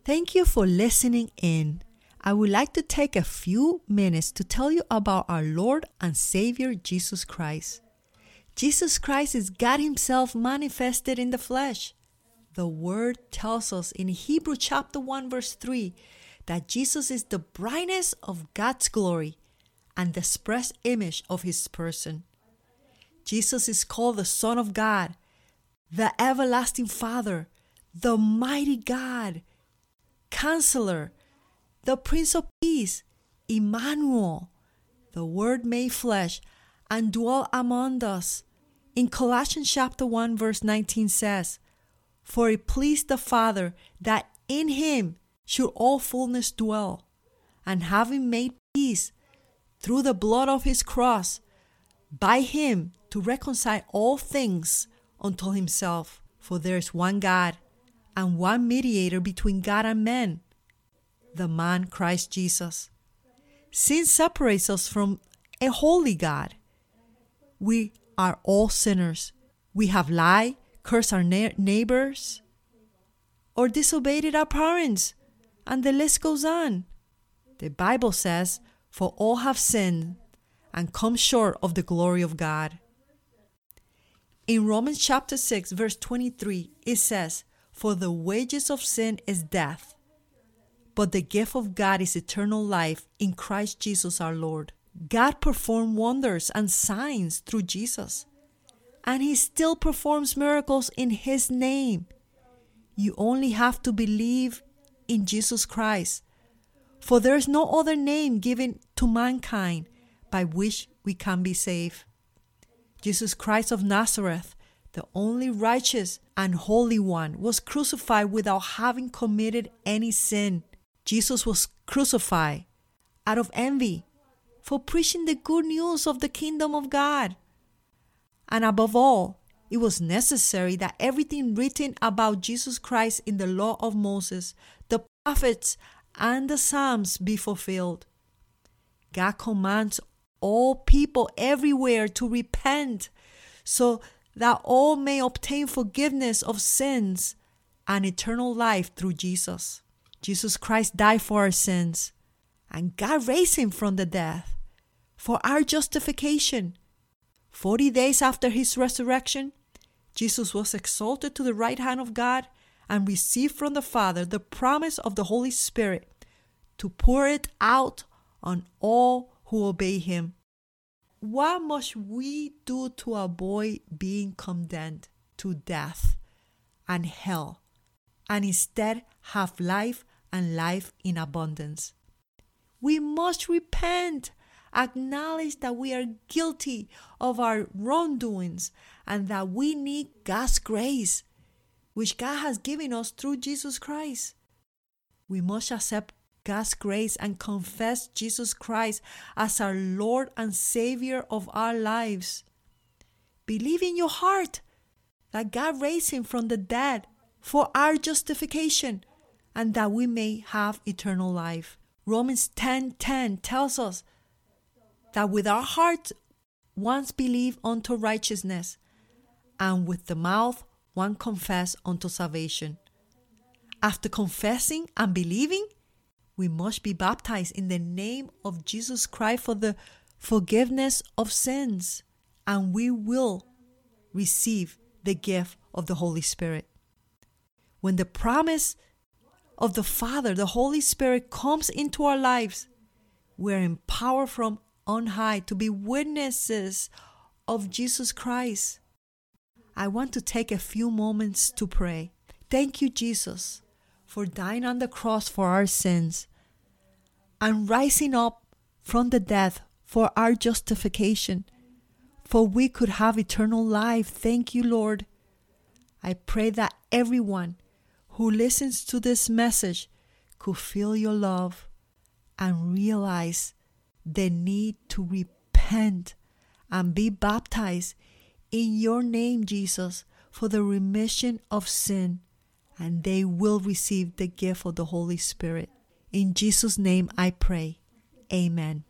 Thank you for listening in. I would like to take a few minutes to tell you about our Lord and Savior Jesus Christ. Jesus Christ is God Himself manifested in the flesh. The Word tells us in Hebrews chapter 1 verse 3 that Jesus is the brightness of God's glory and the express image of His person. Jesus is called the Son of God, the everlasting Father, the mighty God, Counselor, the Prince of Peace, Emmanuel, the Word made flesh and dwelt among us. In Colossians chapter 1 verse 19 says, "For it pleased the Father that in Him should all fullness dwell, and having made peace through the blood of His cross, by Him to reconcile all things unto Himself. For there is one God, and one mediator between God and men, the man Christ Jesus." Sin separates us from a holy God. We are all sinners. We have lied, cursed our neighbors, or disobeyed our parents, and the list goes on. The Bible says, "For all have sinned and come short of the glory of God." In Romans chapter 6 verse 23, it says, "For the wages of sin is death, but the gift of God is eternal life in Christ Jesus our Lord." God performed wonders and signs through Jesus, and He still performs miracles in His name. You only have to believe in Jesus Christ, for there is no other name given to mankind by which we can be saved. Jesus Christ of Nazareth, the only righteous and holy one, was crucified without having committed any sin. Jesus was crucified out of envy for preaching the good news of the kingdom of God. And above all, it was necessary that everything written about Jesus Christ in the law of Moses, the prophets, and the Psalms be fulfilled. God commands all people everywhere to repent so that all may obtain forgiveness of sins and eternal life through Jesus. Jesus Christ died for our sins, and God raised Him from the dead for our justification. 40 days after His resurrection, Jesus was exalted to the right hand of God and received from the Father the promise of the Holy Spirit to pour it out on all who obey Him. What must we do to avoid being condemned to death and hell, and instead have life and life in abundance? We must repent, acknowledge that we are guilty of our wrongdoings, and that we need God's grace, which God has given us through Jesus Christ. We must accept God's grace and confess Jesus Christ as our Lord and Savior of our lives. Believe in your heart that God raised Him from the dead for our justification and that we may have eternal life. Romans 10:10 tells us that with our heart one believes unto righteousness, and with the mouth one confess unto salvation. After confessing and believing, we must be baptized in the name of Jesus Christ for the forgiveness of sins, and we will receive the gift of the Holy Spirit. When the promise of the Father, the Holy Spirit, comes into our lives, we are empowered from on high to be witnesses of Jesus Christ. I want to take a few moments to pray. Thank you, Jesus, for dying on the cross for our sins and rising up from the dead for our justification, for we could have eternal life. Thank you, Lord. I pray that everyone who listens to this message could feel your love and realize the need to repent and be baptized in your name, Jesus, for the remission of sin, and they will receive the gift of the Holy Spirit. In Jesus' name I pray. Amen.